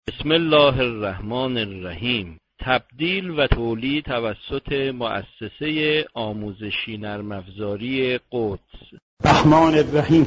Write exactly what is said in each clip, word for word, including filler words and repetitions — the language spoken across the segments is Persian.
بسم الله الرحمن الرحیم. تبدیل و تولید توسط مؤسسه آموزشی نرم افزاری قدس. الرحمن الرحیم.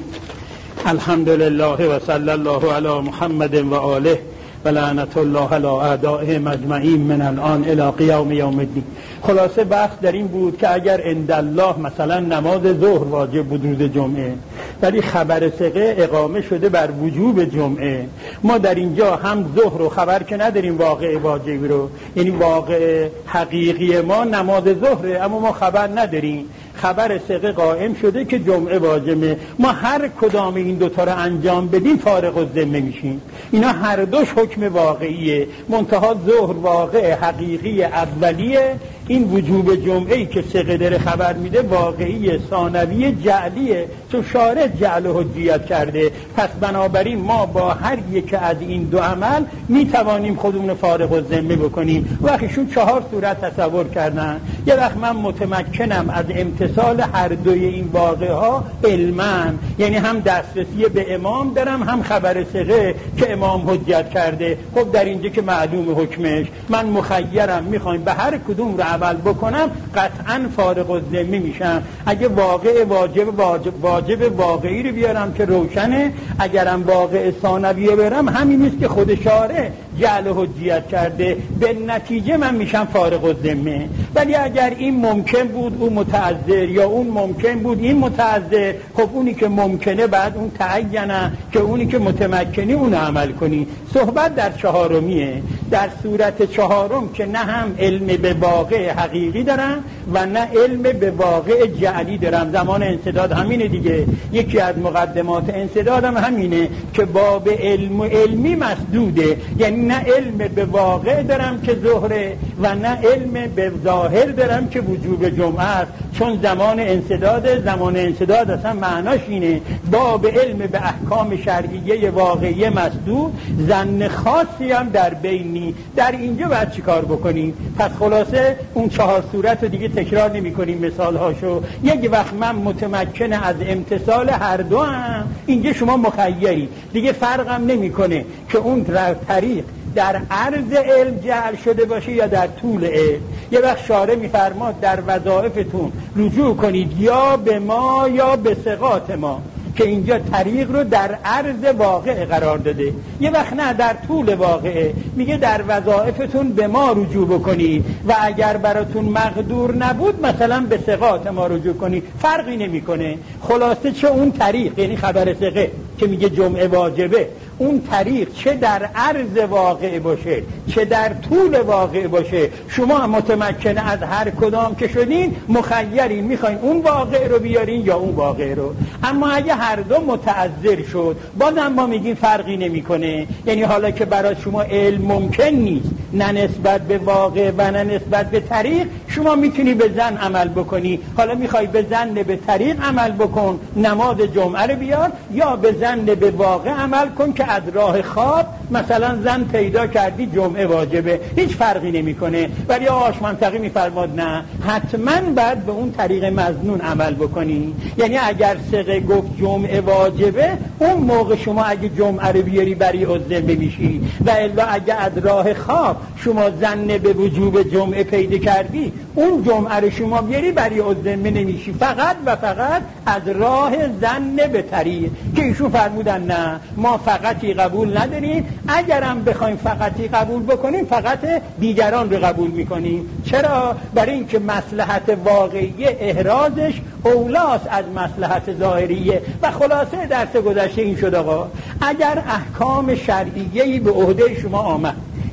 الحمد لله و صلی الله علی محمد و آله و لعنت الله علی اعدائهم اجمعین من الان الی قیام یوم الدین. خلاصه بحث در این بود که اگر عند الله مثلا نماز ظهر واجب بود روز جمعه، ولی خبر ثقه اقامه شده بر وجوب جمعه، ما در اینجا هم ظهر رو خبر که نداریم واقع واجبی رو، یعنی واقع حقیقی ما نماز ظهره اما ما خبر نداریم، خبر ثقه قائم شده که جمعه واجبه. ما هر کدام این دوتا رو انجام بدیم فارغ الذمه میشیم. اینا هر دوش حکم واقعیه، منتها ظهر واقع حقیقی اولیه، این وجوب جمعه‌ای که ثقه داره خبر میده واقعی ثانوی جعلیه، چون شارع جعل و حجیت کرده. پس بنابراین ما با هر یک از این دو عمل میتوانیم خودمون فارغ الذمه بکنیم. وقتشون چهار صورت تصور کردن. یه وقت من متمکنم از امتصال هر دوی این واقعه ها علما، یعنی هم دسترسی به امام دارم هم خبر ثقه که امام حجت کرده. خب در اینجا که معلوم حکمش، من مخیرم، میخوایم به هر کدوم رو عمل بکنم قطعا فارغ الذمه میشم. اگه واقع واجب واجب, واجب واقعی رو بیارم که روشنه، اگرم واقع ثانویه برم همین نیست که خود شارع جعل و حجیت کرده، به نتیجه من میشم فارغ الذمه. ولی اگر این ممکن بود اون متعذر، یا اون ممکن بود این متعذر، خب اونی که ممکنه بعد اون تعینه که اونی که متمکنی اون عمل کنی. صحبت در چهارمیه، در صورت چهارم که نه هم علم به واقع حقیقی دارم و نه علم به واقع جعلی دارم. زمان انسداد همینه دیگه، یکی از مقدمات انسداد هم همینه که باب علم و علمی مسدوده، یعنی نه علم به واقع دارم که ظهره و نه علم به ظاهر دارم که وجوب جمعه است. چون زمان انسداد زمان انسداد اصلا معناش اینه باب علم به احکام شرعیه واقعی مسدود، ظن خاصی هم در بینی. در اینجا باید چی کار بکنیم؟ پس خلاصه اون چهار صورت رو دیگه تکرار نمی کنیم مثال هاشو. یک وقت من متمکن از امتصال هر دو هم، اینجا شما مخیری دیگه، فرقم نمی کنه که اون طریق در عرض علم جعل شده باشه یا در طول علم. یه وقت شارع میفرماد در وظایفتون رجوع کنید یا به ما یا به ثقات ما، که اینجا طریق رو در عرض واقع قرار داده. یه وقت نه در طول واقعه، میگه در وظایفتون به ما رجوع بکنید و اگر براتون مقدور نبود مثلا به ثقات ما رجوع کنید، فرقی نمیکنه. خلاصه چه اون طریق، یعنی خبر ثقه که میگه جمعه واجبه، اون طریق چه در عرض واقع باشه چه در طول واقع باشه، شما متمکن از هر کدام که شدین مخیرین، میخواین اون واقع رو بیارین یا اون واقع رو. اما اگه هر دو متعذر شد بازم ما میگیم فرقی نمیکنه. یعنی حالا که برای شما علم ممکن نیست، نه نسبت به واقع و نه نسبت به طریق، شما میتونی به ظن عمل بکنی. حالا میخوای به ظن به طریق عمل بکن، نماز جمعه رو بیار، یا به ظن به واقع عمل کن که از راه خواب مثلا زن پیدا کردی جمعه واجبه، هیچ فرقی نمیکنه. ولی آقاش منطقی میفرماد نه، حتما باید به اون طریق مظنون عمل بکنی. یعنی اگر ثقه گفت جمعه واجبه، اون موقع شما اگه جمعه رو بیاری بری الذمه میشی، و الا اگه از راه خواب شما زن به وجوب جمعه پیدا کردی، اون جمعه رو شما بیاری بری الذمه نمیشی، فقط و فقط از راه زن به طریق. که ایشون فرمودن نه، ما فقطی قبول نداریم، اگرم بخوایم فقطی قبول بکنیم فقط دیگران رو قبول میکنیم. چرا؟ برای اینکه مصلحت واقعی احرازش اولاست از مصلحت ظاهریه. و خلاصه درس گذشته این شد آقا، اگر احکام شرعیه‌ای به عهده شما آمد،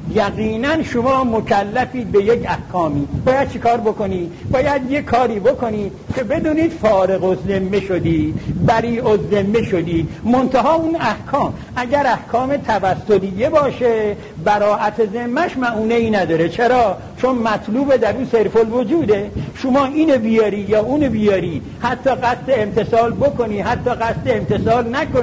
یقینا شما مکلفید به یک احکامی، باید چی کار بکنی؟ باید یک کاری بکنی که بدونید فارغ الذمه شدی، بریء الذمه شدی. منتها اون احکام اگر احکام توسلیه باشه، براءت ذمه‌اش معنی ای نداره. چرا؟ چون مطلوب در اون صرف الوجوده. شما اینو بیاری یا اونو بیاری، حتی قصد امتثال بکنی حتی قصد امتثال نکنی،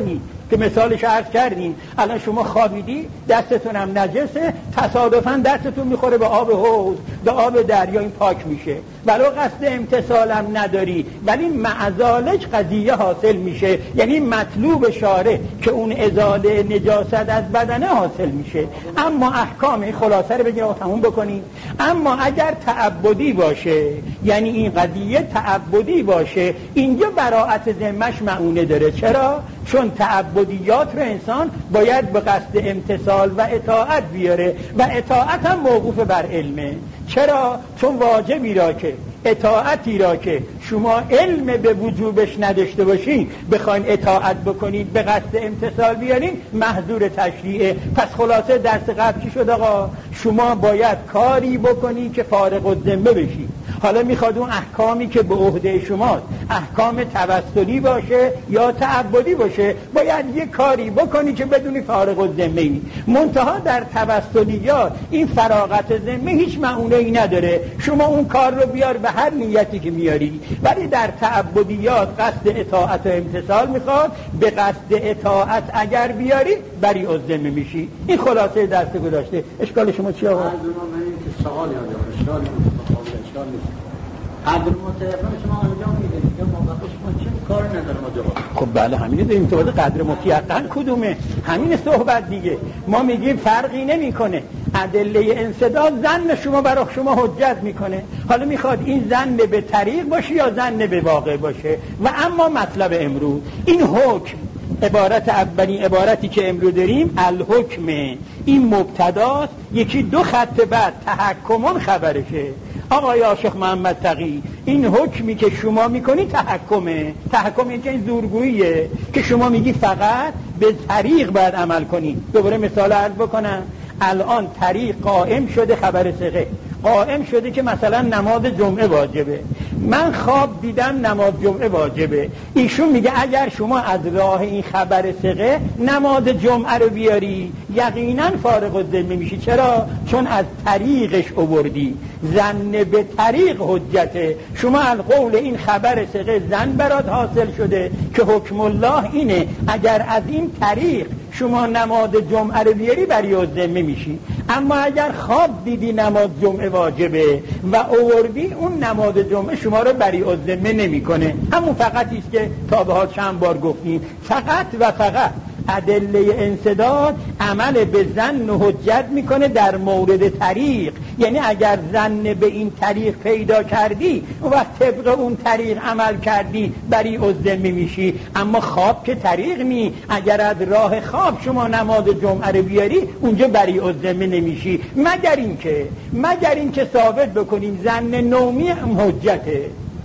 که مثالش عرض کردیم. الان شما خوابیدی، دستتون هم نجسه، تصادفاً دستتون میخوره به آب حوض، به آب دریا، این پاک میشه، ولو قصد امتثال هم نداری، ولی معزالج قضیه حاصل میشه، یعنی مطلوب شارع که اون ازاله نجاست از بدنه حاصل میشه. اما احکام خلاصه رو بگیم و تموم بکنیم. اما اگر تعبدی باشه، یعنی این قضیه تعبدی باشه، اینجا براءت ذمه‌اش معونه داره. چرا؟ چون تعبدیات رو انسان باید به قصد امتثال و اطاعت بیاره و اطاعت هم موقوف بر علمه. چرا؟ چون واجبی را که اطاعتی را که شما علم به وجوبش نداشته باشین بخواین اطاعت بکنید به قصد امتثال بیارین، محظور تشریعه. پس خلاصه درس قبل چی شد آقا؟ شما باید کاری بکنی که فارغ الذمه بشی. حالا میخواد اون احکامی که به عهده شماست احکام توسلی باشه یا تعبدی باشه، باید یه کاری بکنی که بدونی فارغ الذمه ای. منتها در توسلیات این فراغت ذمه هیچ معنی ای نداره، شما اون کار رو بیار به هر نیتی که میاری. ولی در تعبدیات قصد اطاعت و امتثال میخواد، به قصد اطاعت اگر بیاری بری الذمه میشی. این خلاصه درس گذشته. اشکال شما چیه آقا؟ از من این سوال یاد اشکال اشکال نیست. قدر متیقن شما انجام میدید یا موقعش ما چه کار نداره ما جواب. خب بله همینه داریم تو قدر متیقن کدومه؟ همین صحبت دیگه. ما میگیم فرقی نمیکنه، ادله انسداد زن شما برای شما حجت میکنه. حالا میخواد این زن به طریق باشه یا زن به واقع باشه. و اما مطلب امروز این حکم، عبارت اولی عبارتی که امروز داریم الحکم، این مبتداست، یکی دو خط بعد تحکمون خبرشه. آقای عاشق محمد تقی، این حکمی که شما میکنی تحکمه. تحکم این که این زورگوییه که شما میگی فقط به طریق باید عمل کنی. دوباره مثال عرض بکنم. الان طریق قائم شده، خبر ثقه قائم شده که مثلا نماز جمعه واجبه. من خواب دیدم نماز جمعه واجبه. ایشون میگه اگر شما از راه این خبر ثقه نماز جمعه رو بیاری یقینا فارغ الذمه میشی. چرا؟ چون از طریقش آوردی. زن به طریق حجته. شما از قول این خبر ثقه زن برات حاصل شده که حکم الله اینه اگر از این طریق شما نماز جمعه رو بیاری بری الذمه میشی. اما اگر خواب دیدی نماز جمعه واجبه و آوردی، اون نماز جمعه شما رو بری الذمه نمیکنه. همون فقطی است که تا به حال چند بار گفتیم. فقط و فقط ادله انسداد عمل به ظن و حجت میکنه در مورد طریق. یعنی اگر ظن به این طریق پیدا کردی و طبق اون طریق عمل کردی بری الذمه میشی. اما خواب که طریق نی، اگر از راه خواب شما نماز جمعه رو بیاری اونجا بری الذمه نمیشی، مگر اینکه مگر اینکه ثابت بکنیم ظن نومی هم حجته.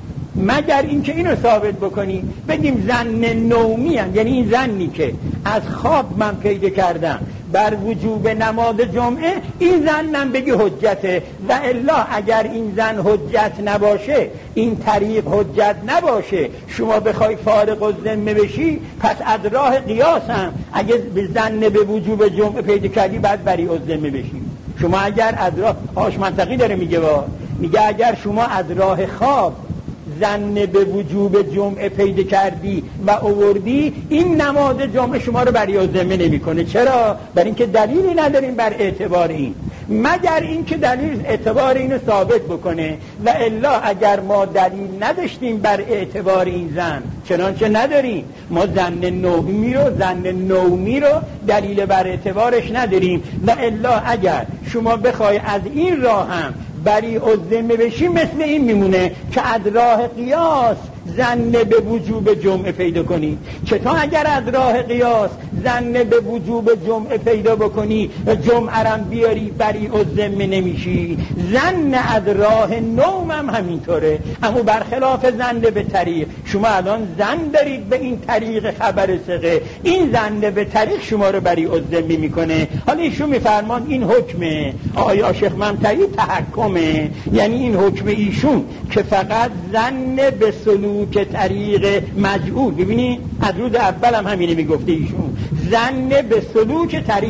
مگر اینکه اینو ثابت بکنیم بگیم ظن نومی هم، یعنی این ظنی که از خواب من پیدا کردم بر وجوب نماز جمعه، این ظنم بگی حجته. و الا اگر این ظن حجت نباشه، این طریق حجت نباشه، شما بخوای فارغ الذمه بشی، پس از راه قیاس هم اگه به ظن به وجوب جمعه پیدا کردی بعد بری الذمه بشی. شما اگر از راه آش منطقی داره میگه با میگه اگر شما از راه خواب ظن به وجوب جمعه پیدا کردی و آوردی، این نماز جمعه شما رو بری الذمه نمیکنه. چرا؟ برای اینکه دلیلی نداریم بر اعتبار این، مگر اینکه دلیل اعتبار اینو ثابت بکنه. و الا اگر ما دلیل نداشتیم بر اعتبار این ظن، چنانچه نداریم، ما ظن نومی رو ظن نومی رو دلیل بر اعتبارش نداریم. و الا اگر شما بخوای از این راه هم بری الذمه بشی، مثل این میمونه که از راه قیاس ظن به وجوب جمعه پیدا کنی. چطور اگر از راه قیاس ظن به وجوب جمعه پیدا بکنی جمعه رم بیاری بری الذمه نمیشی؟ ظن از راه نوم هم همینطوره. اما برخلاف ظن به طریق، شما الان ظن دارید به این طریق خبر ثقه، این ظن به طریق شما رو بری الذمه میکنه. حالا ایشون میفرمان این حکمه آقای عاشق ممتعی تحکمه، یعنی این حکم ایشون که فقط ظن به سلوک که طریق مجعول. ببینید از روز اول هم همینه میگفته ایشون، ظن به سلوک طریق.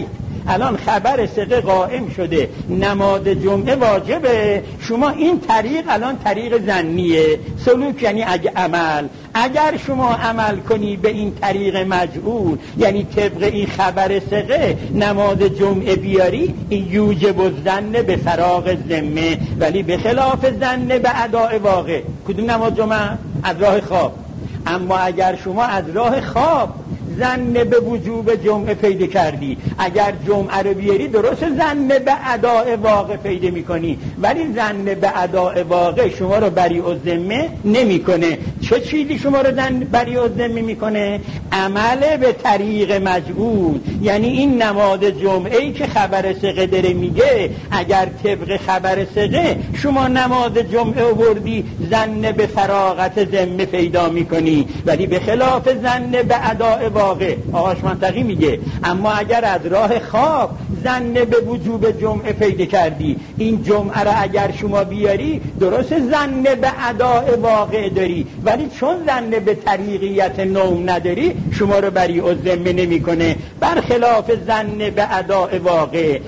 الان خبر ثقه قائم شده، نماز جمعه واجبه، شما این طریق الان طریق ظنیه. سلوک یعنی اگه عمل، اگر شما عمل کنی به این طریق مجعول، یعنی طبق این خبر ثقه نماز جمعه بیاری، این یوجب الظن به فراغ ذمه، ولی به خلاف ظن به اداء واقع. کدوم نماز جمعه؟ از راه خواب. اما اگر شما از راه خواب ظن به وجوب جمعه پیدا کردی، اگر جمعه رو بیاری درست ظن به اداء واقع پیدا میکنی، ولی ظن به اداء واقع شما رو بری الذمه نمیکنه. چه چیزی شما رو ظن بری الذمه میکنه؟ عمل به طریق مجعول. یعنی این نماز جمعه ای که خبر ثقه داره میگه، اگر طبق خبر ثقه شما نماز جمعه آوردی، ظن به فراغت ذمه پیدا میکنی، ولی به خلاف ظن به اداء واقع. آقاش منطقی میگه. اما اگر از راه خواب ظن به وجوب جمعه پیدا کردی، این جمعه را اگر شما بیاری درست ظن به اداء واقع داری، ولی چون ظن به طریقیت نوم نداری شما رو بری الذمه نمیکنه. برخلاف ظن به اداء واقع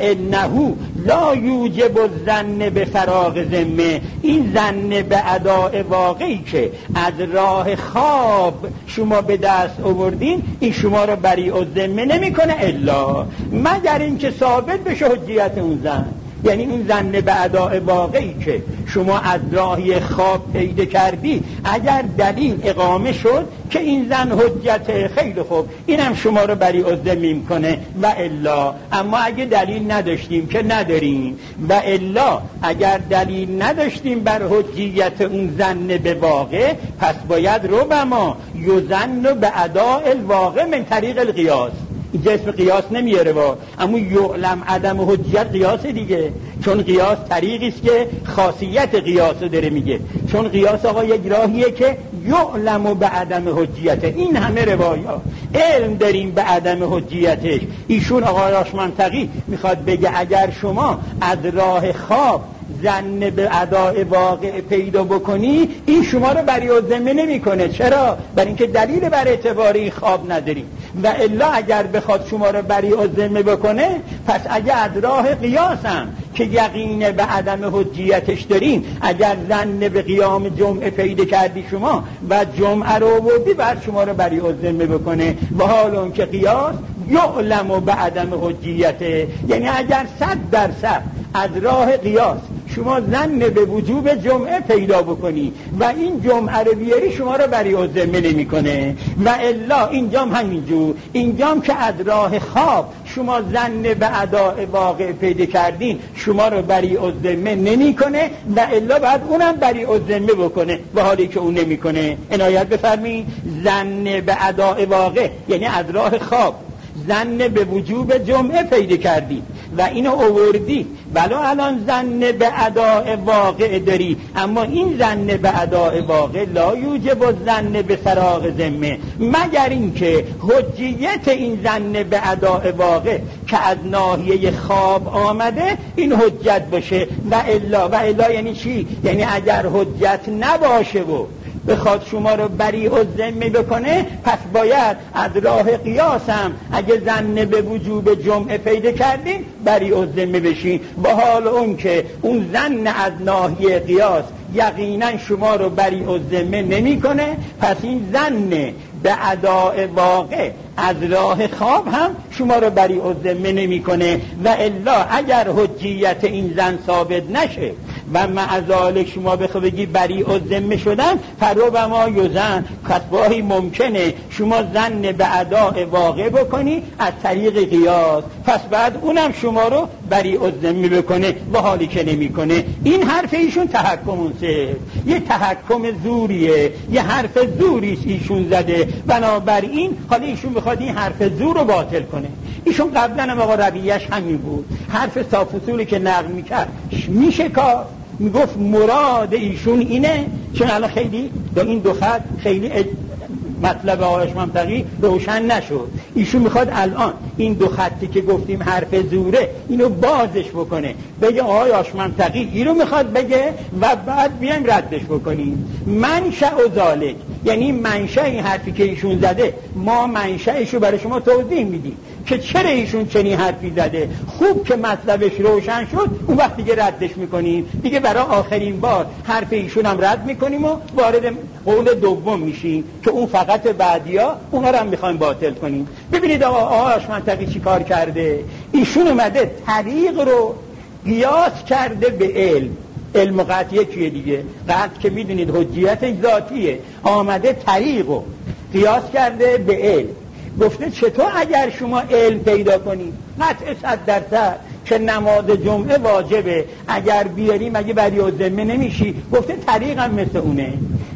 فانه لا یوجب الظن به فراغ ذمه. این ظن به اداء واقعی که از راه خواب شما به دست آوردین، این شما رو بری الذمه نمیکنه، الا مگر اینکه ثابت بشه حجیت اون ظن. یعنی این ظن به اداء واقعی که شما از راهی خواب پیدا کردی، اگر دلیل اقامه شد که این ظن حجت، خیلی خوب، اینم شما رو بری الذمه میکنه. و الا، اما اگه دلیل نداشتیم که نداریم، و الا اگر دلیل نداشتیم بر حجیت اون ظن به واقع، پس باید ربما یظن به اداء الواقع من طریق القیاس. اینجا اسم قیاس نمیاره با، اما یعلم عدم حجیت قیاس دیگه، چون قیاس طریقی است که خاصیت قیاس رو داره میگه. چون قیاس آقا یک راهیه که یعلم به عدم حجیت. این همه روایات علم داریم به عدم حجیتش. ایشون آقای منطقی میخواد بگه اگر شما از راه خواب ظن به اداء واقع پیدا بکنی، این شما رو بری الذمه نمیکنه. چرا؟ برای اینکه دلیل بر اعتبار این خواب نداریم. و الا اگر بخواد شما رو بری الذمه بکنه، پس اگر از راه قیاس هم که یقین به عدم حجیتش داریم، اگر ظن به قیام جمعه پیدا کردی شما و جمعه رو آوردی، بعد شما رو بری الذمه بکنه. و حال اون که قیاس یعلم به عدم حجیته، یعنی اگر صد درصد از راه قیاس شما ظن به وجوب جمعه پیدا بکنی و این جمعه رو بیاری، شما رو بری الذمه نمیکنه. و الا اینجام همینجور، اینجام که از راه خواب شما ظن به اداء واقع پیدا کردین، شما رو بری الذمه نمیکنه، و الا بعد اونم بری الذمه بکنه، و حالی که اون نمیکنه. عنایت بفرمایید، ظن به اداء واقع یعنی از راه خواب ظن به وجوب جمعه پیدا کردی و اینو آوردی، ولو الان ظن به اداء واقع داری، اما این ظن به اداء واقع لا یوجب الظن به فراغ ذمه، مگر اینکه حجیت این ظن به اداء واقع که از ناحیه خواب آمده این حجت باشه. و الا، و الا یعنی چی؟ یعنی اگر حجت نباشه و بخواد شما رو بری الذمه بکنه، پس باید از راه قیاس هم اگه ظن به وجوب جمعه پیدا کردین بری الذمه بشین. با حال اون که اون ظن از ناحیه قیاس یقینا شما رو بری الذمه نمیکنه، پس این ظن به اداء واقع از راه خواب هم شما رو بری الذمه نمیکنه. و الا اگر حجیت این ظن ثابت نشه و معذالک شما بخواه بگی بری الذمه شدن، فربما یظن، خطباهی ممکنه شما ظن به اداء واقع بکنی از طریق قیاس، پس بعد اونم شما رو بری الذمه بکنه، و حالی که نمیکنه. این حرف ایشون تحکم سه، یه تحکم زوریه، یه حرف زوری ایشون زده. بنابراین حالا ایشون بخواد این حرف زور رو باطل کنه. ایشون قبلا هم آقا رویش همین بود، حرف صافوصولی که نقل میکرد میشه کار، میگفت مراد ایشون اینه، چون الان خیلی با این دو خط خیلی مطلب آقایش منطقی روشن نشد. ایشون میخواد الان این دو خطی که گفتیم حرف زوره اینو بازش بکنه، بگه آقای آشمنطقی اینو میخواد بگه و بعد بیایم ردش بکنیم. منشأ و ذالک، یعنی منشأ این حرفی که ایشون زده ما منشأشو برای شما توضیح میدیم که چرا ایشون چنین حرفی زده. خوب که مطلبش روشن شد اون وقت دیگه ردش میکنیم، دیگه برای آخرین بار حرف ایشون هم رد میکنیم و وارد قول دوم میشیم که اون فقط بعدیا اونها رو هم میخوایم باطل کنیم. ببینید آقا آقاش منطقی چی کار کرده. ایشون اومده طریق رو قیاس کرده به علم. علم و قطع یکیه دیگه، قطع که میدونید حجیت ذاتیه، آمده طریق رو قیاس کرده به علم. گفته چطور اگر شما علم پیدا کنید قطع صد درصد که نماز جمعه واجبه، اگر بیاریم اگه بری و ذمه نمیشی. گفته طریق هم مثل اونه.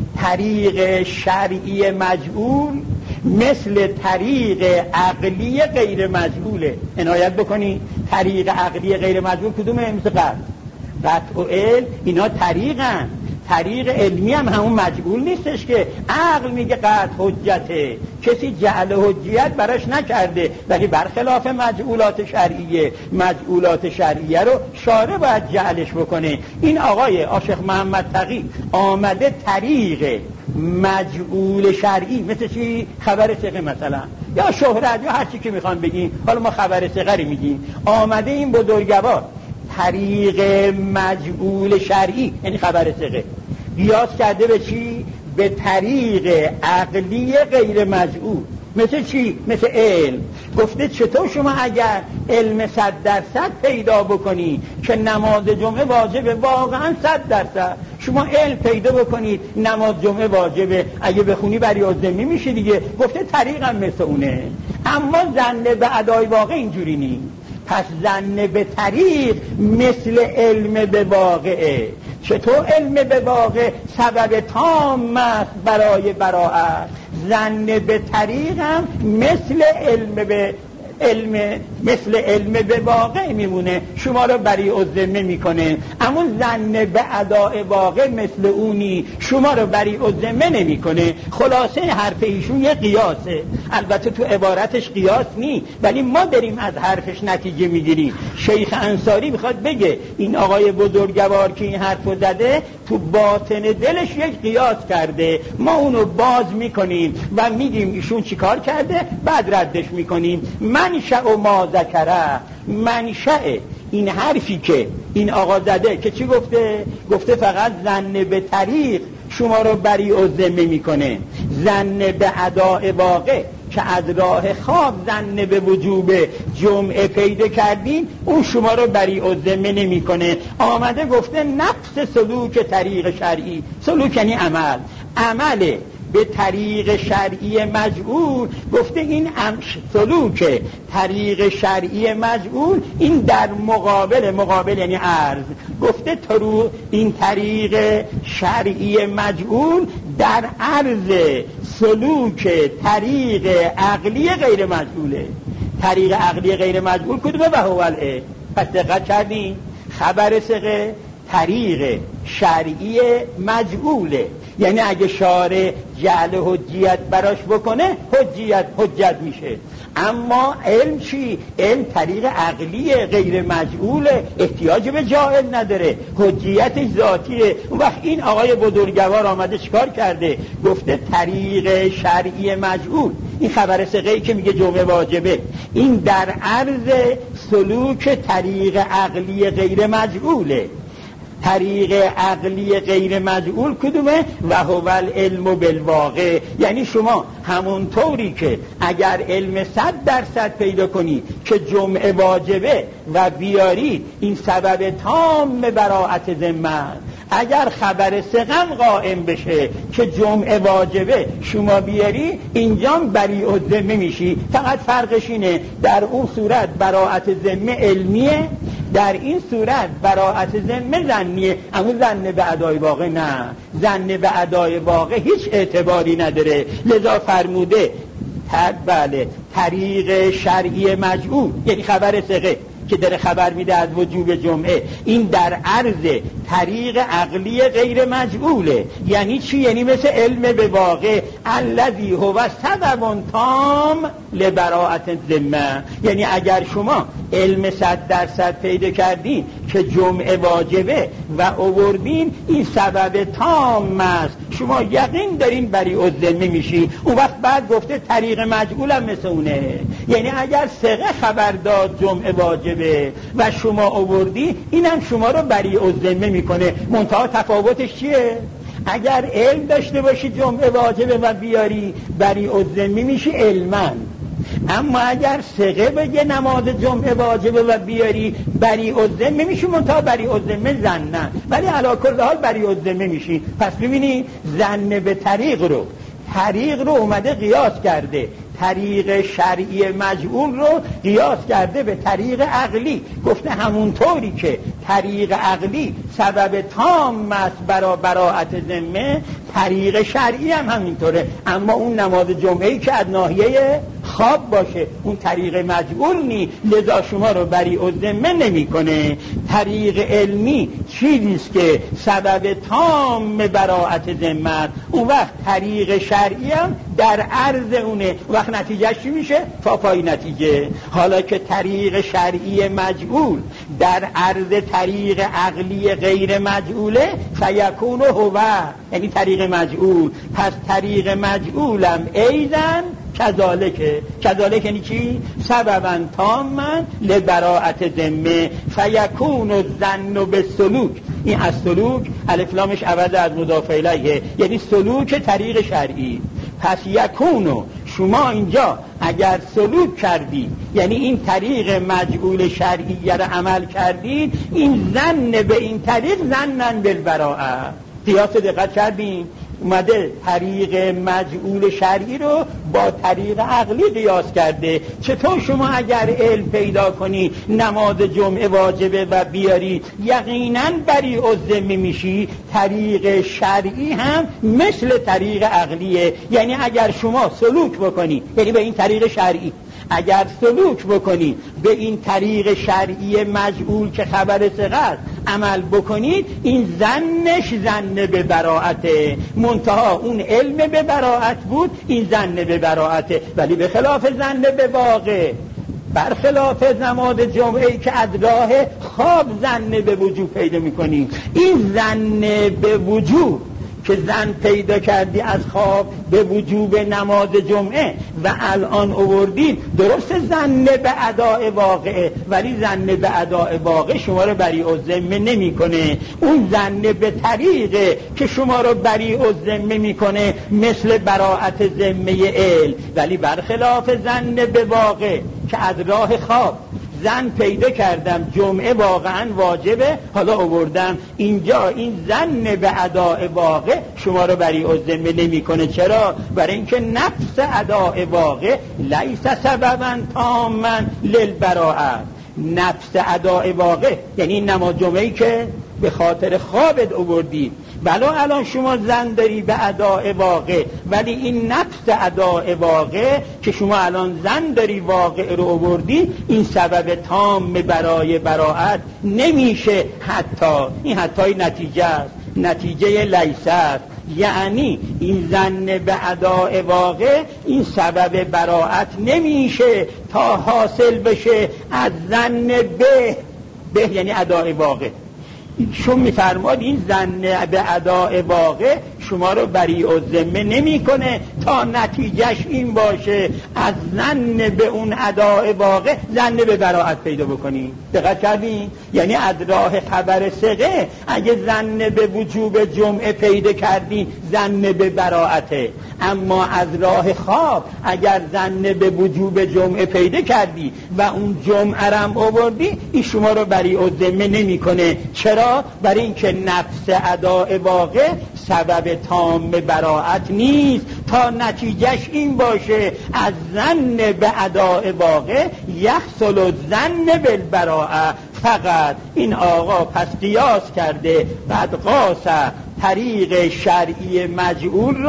طریق شرعی مجعول مثل طریق عقلی غیر مجعوله. عنایت بکنی طریق عقلی غیر مجعول کدومه؟ مثل قطع قطع و علم اینا طریقن. طریق علمی هم همون مجعول نیستش که عقل میگه قطع حجته، کسی جعل حجیت براش نکرده، ولی برخلاف مجعولات شرعیه. مجعولات شرعیه رو شارع باید جعلش بکنه. این آقای عاشق محمد تقی آمده طریق مجعول شرعی مثل چی؟ خبر ثقه مثلا یا شهرت یا هر چی که میخوان بگیم، حالا ما خبر ثقه رو میگیم. آمده این بزرگوار طریق مجعول شرعی یعنی خبر ثقه قیاس کرده به چی؟ به طریق عقلی غیر مجعول. مثل چی؟ مثل علم. گفته چطور شما اگر علم صد درصد پیدا بکنی که نماز جمعه واجبه، واقعا صد درصد شما علم پیدا بکنید نماز جمعه واجبه، اگه بخونی بری عزمی میشه دیگه. گفته طریق هم مثل اونه، اما ظن به ادای واقع اینجوری نیست. پس ظن به طریق مثل علم به واقعه. چطور علم به واقع سبب تام است برای براءت؟ ظن به طریق هم مثل علم به علم مثل علم به واقع میمونه، شما رو بری الذمه میکنه. اما ظن به اداء واقع مثل اونی، شما رو بری الذمه نمیکنه. خلاصه حرف ایشون یه قیاسه، البته تو عبارتش قیاس نی، ولی ما داریم از حرفش نتیجه میگیریم. شیخ انصاری میخواد بگه این آقای بزرگوار که این حرفو زده تو باطن دلش یک قیاس کرده، ما اونو باز میکنیم و میگیم ایشون چیکار کرده، بعد ردش میکنیم. منشأ و ما ذکره، منشأ این حرفی که این آقا زده که چی گفته؟ گفته فقط ظن به طریق شما رو بری الذمه میکنه. ظن به اداء واقع که از راه خواب ظن به وجوب جمعه پیدا کردین اون شما رو بری الذمه نمیکنه. آمده گفته نقص سلوک طریق شرعی، سلوک یعنی عمل، عمل به طریق شرعی مجعول. گفته این سلوک طریق شرعی مجعول این در مقابل، مقابل یعنی عرض. گفته ترو این طریق شرعی مجعول در عرض سلوک طریق عقلی غیر مجعوله. طریق عقلی غیر مجعول کدومه؟ و هو العلم. پس دقت کردین خبر ثقه طریق شرعی مجعوله، یعنی اگه شارع جعل حجیت براش بکنه حجیت حجت میشه. اما علم چی؟ علم طریق عقلی غیر مجعوله، احتیاج به جاهل نداره، حجیتش ذاتیه. اون وقت این آقای بزرگوار آمده چیکار کرده؟ گفته طریق شرعی مجعول، این خبر ثقه‌ای که میگه جمعه واجبه، این در عرض سلوک طریق عقلی غیر مجعوله. طریق عقلی غیر مجعول کدومه؟ و هو العلم بالواقع. یعنی شما همون طوری که اگر علم صد درصد پیدا کنی که جمعه واجبه و بیاری این سبب تام براءت ذمه، اگر خبر ثقم قائم بشه که جمعه واجبه شما بیاری اینجام بریء الذمه میشی. فقط فرقش اینه در اون صورت براءت ذمه علمیه، در این صورت براءت ذمه ظنیه. اما ظن به ادای واقع نه، ظن به ادای واقع هیچ اعتباری نداره. لذا فرموده بله طریق شرعی مجعول یعنی خبر ثقه که داره خبر میده از وجوب جمعه، این در عرض طریق عقلی غیر مجعوله. یعنی چی؟ یعنی مثل علم به واقع الذی هو سبب تام لبراءت الذمه. یعنی اگر شما علم صد درصد پیدا کردین که جمعه واجبه و آوردین، این سبب تام است، شما یقین دارین بری الذمه میشی. اون وقت بعد گفته طریق مجعول هم مثل اونه. یعنی اگر ثقه خبر داد جمعه واجبه و شما آوردی، اینم شما رو بری الذمه میکنه. منتها تفاوتش چیه؟ اگر علم داشته باشی جمعه واجبه و بیاری، بری الذمه میشی علما. اما اگر ثقه بگه نماز جمعه واجبه و بیاری، بری الذمه میشی، منتها بری الذمه ظنن، ولی علی کل حال بری الذمه میشی. پس ببینید ظن به طریق رو طریق رو اومده قیاس کرده، طریق شرعی مجعول رو قیاس کرده به طریق عقلی. گفته همونطوری که طریق عقلی سبب تام است برای براءت ذمه، طریق شرعی هم همینطوره. اما اون نماز جمعه‌ای که از ناحیه خواب باشه، اون طریق مجعول نی، لذا شما رو بری الذمه نمیکنه. طریق علمی چیزیست که سبب تام براءت ذمه، اون وقت طریق شرعی هم در عرض اونه. وقت نتیجه چی میشه؟ فافای نتیجه. حالا که طریق شرعی مجعول در عرض طریق عقلی غیر مجعوله، فیکون هو، یعنی طریق مجعول. پس طریق مجعولم ایزن کذالکه. کذالک یعنی چی؟ سببا تاما لبراءت ذمه، فیکون الظن بالسلوک. این از سلوک الف لامش عوض از مضاف الیه، یعنی سلوک طریق شرعی. پس یکونو، شما اینجا اگر سلوک کردی، یعنی این طریق مجعول شرعی را عمل کردید، این ظن به این طریق ظنن بالبراءه. قیاس دقت کردیم؟ اومده طریق مجعول شرعی رو با طریق عقلی قیاس کرده. چطور شما اگر علم پیدا کنی نماز جمعه واجبه و بیاری، یقینا بری الذمه میشی، طریق شرعی هم مثل طریق عقلیه. یعنی اگر شما سلوک بکنی، یعنی به این طریق شرعی اگر سلوک بکنی به این طریق شرعی مجعول که خبر ثقه است عمل بکنید، این ظنش ظن به براءته، منتها اون علم به براءت بود، این ظن به براءته. ولی به خلاف ظن به واقع، برخلاف نماز جمعه‌ای که از راه خواب ظن به وجود پیدا می‌کنی، این ظن به وجود که زن پیدا کردی از خواب به وجوب نماز جمعه و الان آوردید، درست زن به اداء واقعه، ولی زن به اداء واقع شما رو بری الذمه نمیکنه. اون زن به طریقه که شما رو بری الذمه میکنه مثل براءت ذمه علم، ولی برخلاف زن به واقع که از راه خواب زن پیدا کردم جمعه واقعا واجبه، حالا آوردم اینجا، این زن به اداء واقع شما رو بری الذمه نمیکنه. چرا؟ برای اینکه نفس اداء واقع لیس سببا تاما للبراءه. نفس اداء واقع یعنی نماز جمعه‌ای که به خاطر خوابت آوردی، بلا الان شما زن داری به اداء واقع، ولی این نفس اداء واقع که شما الان زن داری واقع رو آوردی، این سبب تام برای براءت نمیشه. حتی این حتی نتیجه است، نتیجه لیسه است. یعنی این زن به اداء واقع این سبب براءت نمیشه تا حاصل بشه از زن به به یعنی اداء واقع. شما میفرماد این زن به اداء واقع شما رو بری الذمه نمیکنه تا نتیجهش این باشه از زن به اون اداء واقع زن به براءت پیدا بکنی. دقت کردین؟ یعنی از راه خبر ثقه اگه زن به وجوب جمعه پیدا کردی زن به براءته، اما از راه خواب اگر زن به وجوب جمعه پیدا کردی و اون جمعه رم آوردی، این شما رو بری الذمه نمیکنه. چرا؟ برای اینکه نفس اداء واقع سبب تام براءت نیست تا نتیجهش این باشه از زن به اداء واقع یحصل الظن بالبراءه. فقط این آقا پس قیاس کرده، بعد قاسه طریق شرعی مجعول رو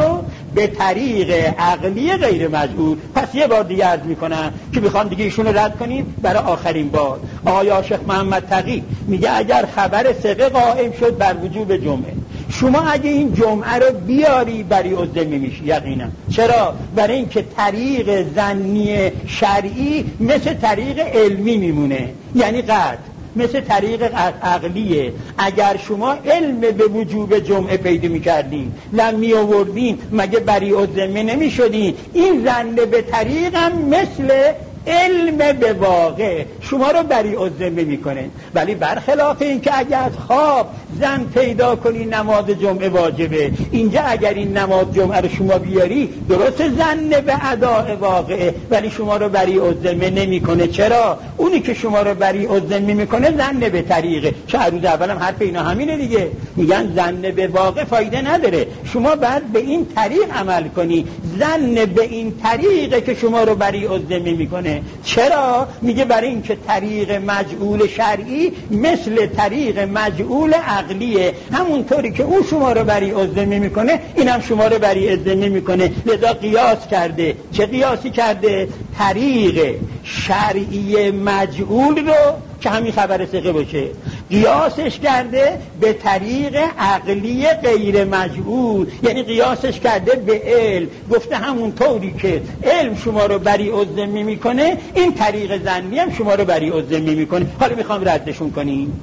به طریق عقلی غیر مجهول. پس یه بار دیگه عرض میکنم که میخوام دیگه ایشون رو رد کنیم برای آخرین بار. آقای شیخ محمد تقی میگه اگر خبر ثقه قائم شد بر وجوب جمعه، شما اگه این جمعه رو بیاری بری الذمه میشی یقینا. چرا؟ برای اینکه طریق ظنی شرعی مثل طریق علمی میمونه، یعنی قطع مثل طریق عقلیه. اگر شما علم به وجوب جمعه پیدا میکردین لم می آوردین مگه بری الذمه نمیشدین؟ این ظن به طریق هم مثل علم به واقع شما رو بری الذمه میکنه. ولی برخلاف این که اگر از خواب زن پیدا کنی نماز جمعه واجبه، اینجا اگر این نماز جمعه رو شما بیاری درست زن به اداء واقعه ولی شما رو بری الذمه نمیکنه. چرا؟ اونی که شما رو بری الذمه میکنه زن به طریقه. چه روز اولم حرف اینا همینه دیگه، میگن زن به واقع فایده نداره، شما باید به این طریق عمل کنی. زن به این طریقه که شما رو بری الذمه میکنه. چرا؟ میگه برای این که طریق مجعول شرعی مثل طریق مجعول عقلیه، همونطوری که اون شما رو بری الذمه میکنه اینم شما رو بری الذمه میکنه. لذا قیاس کرده. چه قیاسی کرده؟ طریق شرعی مجعول رو که همین خبر ثقه باشه قیاسش کرده به طریق عقلی غیر مجعول، یعنی قیاسش کرده به علم. گفته همون طوری که علم شما رو بری الذمه میکنه این طریق ظنی هم شما رو بری الذمه میکنه. حالا میخوام ردشون کنیم.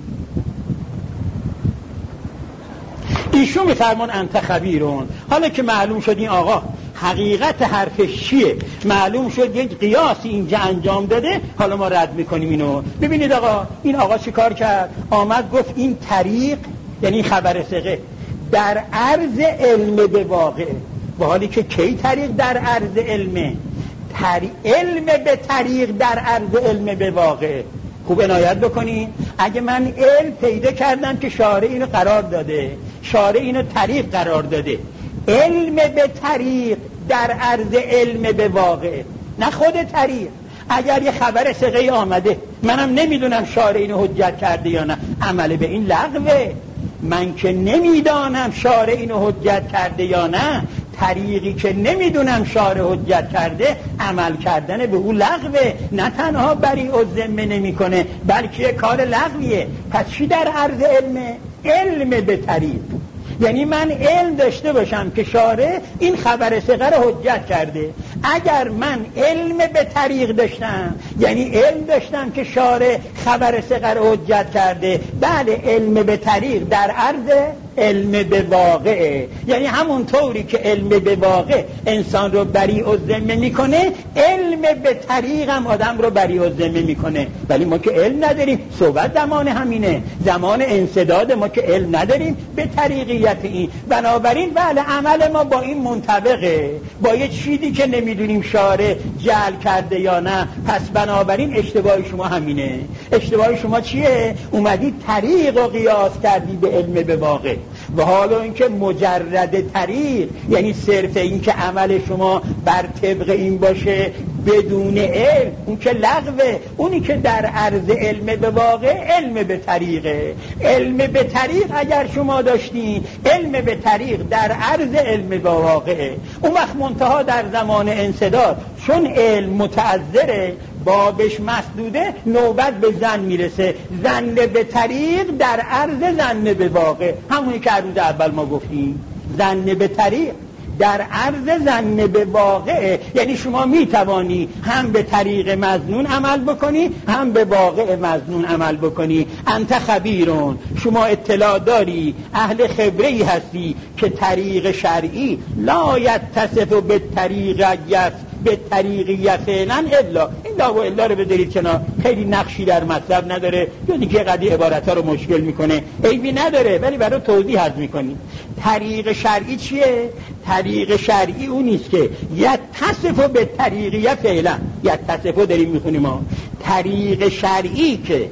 ایشون میفرمان انت خبیرون. حالا که معلوم شد این آقا حقیقت حرفش چیه، معلوم شد یک قیاسی اینجا انجام داده، حالا ما رد میکنیم اینو. ببینید آقا این آقا چی کار کرد؟ آمد گفت این طریق یعنی خبر ثقه در عرض علم به واقع، و حالی که کی طریق در عرض علمه؟ طریق علم به طریق در عرض علم به واقع. خوب عنایت بکنین. اگه من علم پیدا کردم که شارع اینو قرار داده، شارع اینو طریق قرار داده، علم به طریق در عرض علم به واقع، نه خود طریق. اگر یه خبر ثقه آمده منم نمیدونم شارع اینو حجت کرده یا نه، عمل به این لغوه. من که نمیدانم شارع اینو حجت کرده یا نه، طریقی که نمیدونم شارع حجت کرده عمل کردن به اون لغوه. نه تنها بری الذمه نمیکنه بلکه کار لغویه. پس چی در عرض علمه؟ علم به طریق. یعنی من علم داشته باشم که شارع این خبر ثقه رو حجت کرده. اگر من علم به طریق داشتم یعنی علم داشتم که شارع خبر ثقه رو حجت کرده، بله علم به طریق در عرض علم به واقعه. یعنی همون طوری که علم به واقع انسان رو بری الذمه میکنه، علم به طریق هم آدم رو بری الذمه میکنه. ولی ما که علم نداریم، صحبت زمان همینه، زمان انسداد، ما که علم نداریم به طریقیت این. بنابراین بله عمل ما با این منطبقه، با یه چیزی که نمیدونیم شارع جعل کرده یا نه. پس بنابراین اشتباه شما همینه. اشتباه شما چیه؟ اومدی طریق رو قیاس کردی به علم به واقع، و حالا اینکه مجرد طریق یعنی صرف این که عمل شما بر طبق این باشه بدون علم، اون که لغوه. اونی که در عرض علم به واقع علم به طریقه. علم به طریق اگر شما داشتین، علم به طریق در عرض علم به واقعه. اون وقت منتها در زمان انسداد چون علم متعذره بابش مسدوده، نوبت به زن میرسه. زن به طریق در عرض زن به واقع، همونی که روز اول ما گفتیم. زن به طریق در عرض زن به واقع، یعنی شما میتوانی هم به طریق مظنون عمل بکنی هم به واقع مظنون عمل بکنی. انت خبیرون، شما اطلاع داری، اهل خبره‌ای هستی که طریق شرعی لا یتصف به طریقیت به طریقیت فعلا الا. این لا و الا رو بذارید کنار، خیلی نقشی در مطلب نداره، جز که قضیه عبارت‌ها رو مشکل میکنه، عیبی نداره، ولی برای توضیح عرض میکنیم. طریق شرعی چیه؟ طریق شرعی اون نیست که یتصف به طریقیت فعلا. یتصف داریم میخونیم ما. طریق شرعی که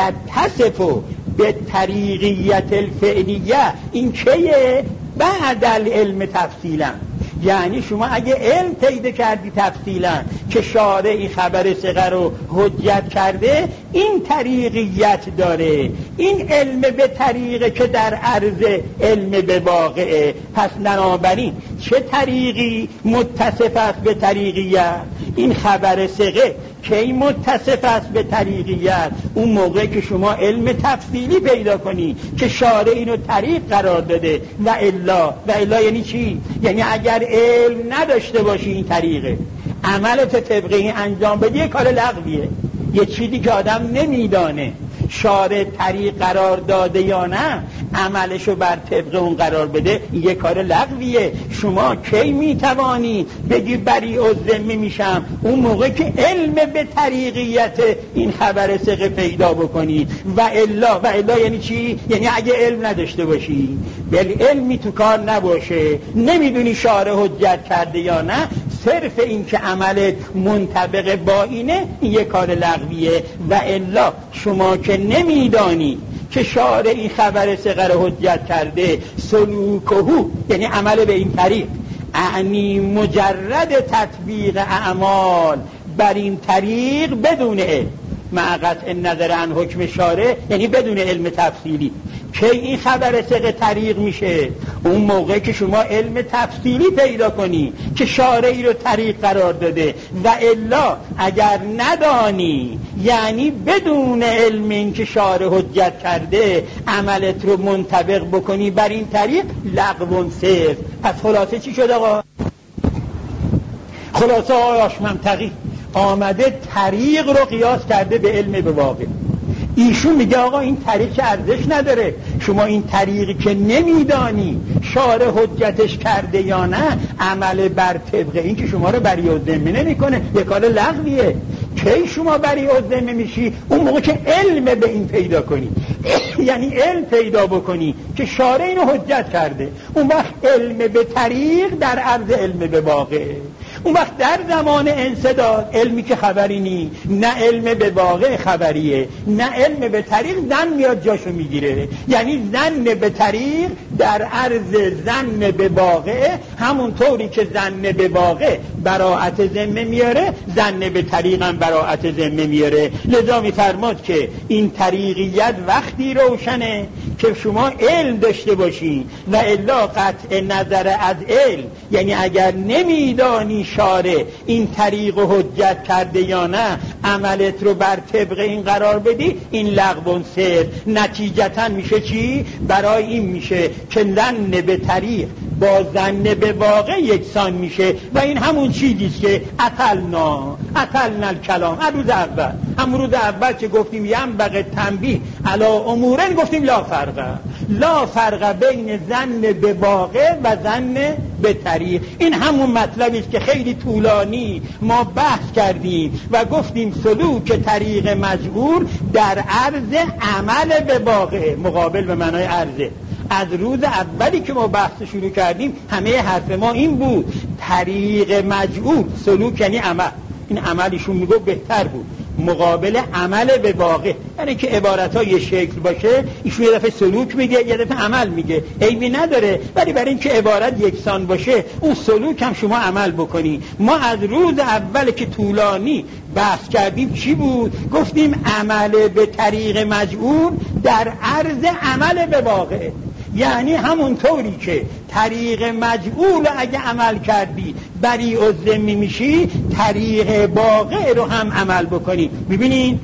یتصف به طریقیت الفعلیه، این چیه؟ بعد العلم تفصیلا. یعنی شما اگه علم پیدا کردی تفصیلا که شارع این خبر ثقه رو حجت کرده، این طریقیت داره، این علم به طریقه که در عرض علم به واقعه. پس بنابراین چه طریقی متصف است به طریقیت؟ این خبر ثقه کی متصف است به طریقیت؟ اون موقع که شما علم تفصیلی پیدا کنی که شارع اینو طریق قرار داده. و الا و الا یعنی چی؟ یعنی اگر علم نداشته باشی این طریقه، عملت طبق این انجام بدی، یه کار لغویه، یه چیزی که آدم نمیدانه شارع طریق قرار داده یا نه، عملشو بر طبق اون قرار بده، یه کار لغویه. شما کی میتوانی بگی بری و ذمه میشم؟ اون موقع که علم به طریقیت این خبر ثقه پیدا بکنی. و الا و الا یعنی چی؟ یعنی اگه علم نداشته باشی، بل علمی تو کار نباشه، نمیدونی شارع حجت کرده یا نه، صرف این که عملت منطبق با اینه، این یه کار لغویه. و الا شما که نمیدانی که شارع این خبر ثقه رو حجت کرده، سلوکهو یعنی عمل به این طریق، اعنی مجرد تطبیق اعمال بر این طریق بدون علم، مع قطع نظر عن حکم شارع، یعنی بدون علم تفصیلی. که این خبر ثقه طریق میشه اون موقع که شما علم تفصیلی پیدا کنی که شارعی رو طریق قرار داده. و الا اگر ندانی، یعنی بدون علم این که شارع حجت کرده، عملت رو منطبق بکنی بر این طریق، لغو صرف. پس خلاصه چی شد آقا؟ خلاصه آقای آشممتقی آمده طریق رو قیاس کرده به علم به واقع. ایشون میگه آقا این طریق که ارزش نداره، شما این طریقی که نمیدانی شارع حجتش کرده یا نه، عمل بر طبق این که شما رو بری و ذمه نمیکنه، یه کار لغویه. کی شما بری و ذمه میشی؟ اون موقع که علم به این پیدا کنی، یعنی علم پیدا بکنی که شارع اینو حجت کرده. اون وقت علم به طریق در عرض علم به واقع. اون وقت در زمان انسداد علمی که خبری نی، نه علم به واقع خبریه، نه علم به طریق، زن میاد جاشو میگیره. یعنی زن به طریق در عرض زن به واقع، همون طوری که زن به واقع براعت ذمه میاره، زن به طریق هم براعت ذمه میاره. لذا میفرماد که این طریقیت وقتی روشنه که شما علم داشته باشی، و الا قطع نظر از علم، یعنی اگر نمیدانی شارع این طریق حجت کرده یا نه، عملت رو بر طبق این قرار بدی، این لغو صرف. نتیجتا میشه چی؟ برای این میشه که زن به طریق با زن به واقع یکسان میشه. و این همون چیزیست که اتلنا اتلنا الکلام روز اول، همون روز اول که گفتیم یم بقى تنبیه علا امورن، گفتیم لا فرقه لا فرقه بین زن به واقع و زن به طریق. این همون مطلبی است که خیلی طولانی ما بحث کردیم و گفتیم سلوک طریق مجبور در عرض عمل به واقع، مقابل به معنای عرضه. از روز اولی که ما بحث شروع کردیم همه حرف ما این بود، طریق مجعول سلوک یعنی عمل. این عملیشون میگو بهتر بود، مقابل عمل به واقع، یعنی که عبارتها یه شکل باشه، ایشون یه دفعه سلوک میگه یه دفعه عمل میگه، عیبی نداره، ولی برای اینکه عبارت یکسان باشه اون سلوک هم شما عمل بکنی. ما از روز اول که طولانی بحث کردیم چی بود؟ گفتیم عمل به طریق مجعول در عرض عمل به واقع، یعنی همون طوری که طریق مجعول اگه عمل کردی بری و ذمه میشی، طریق واقع رو هم عمل بکنی. ببینین